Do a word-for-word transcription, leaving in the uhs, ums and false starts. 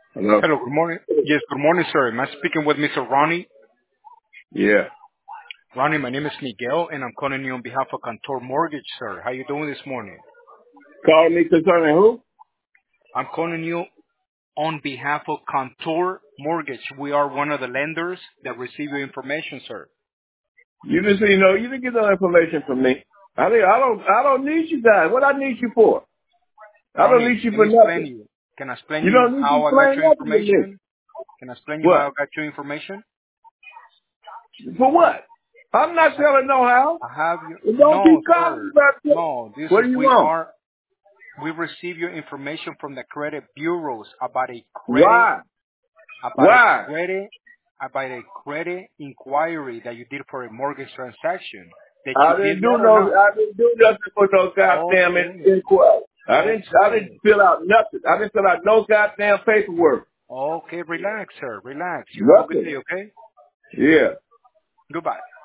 Hello? Hello, good morning. Yes, good morning, sir. Am I speaking with Mister Ronnie? Yeah. Ronnie, my name is Miguel, and I'm calling you on behalf of Cantor Mortgage, sir. How you doing this morning? Calling me concerning who? I'm calling you on behalf of Cantor Mortgage. We are one of the lenders that receive your information, sir. You just you know, you didn't get no information from me. I didn't, I don't I don't need you guys. What I need you for? I don't Ronnie, need you let for me explain nothing. you. Can I explain You you don't need to how I got explain your nothing to me. information? Can I explain you how What? I got your information? For what? I'm not I, selling no house. I have you. Don't No, keep calling me sir. about this. No, this What is, do you we want? are, we receive your information from the credit bureaus about a credit Why? about a Why? credit about a credit inquiry that you did for a mortgage transaction that you I did didn't do that or no not? I didn't do nothing for no goddamn in- Okay, inquiry. I didn't I didn't okay, fill out nothing. I didn't fill out no goddamn paperwork. okay. Relax, sir. Relax. You have a good Nothing. day. Okay. Yeah. Goodbye.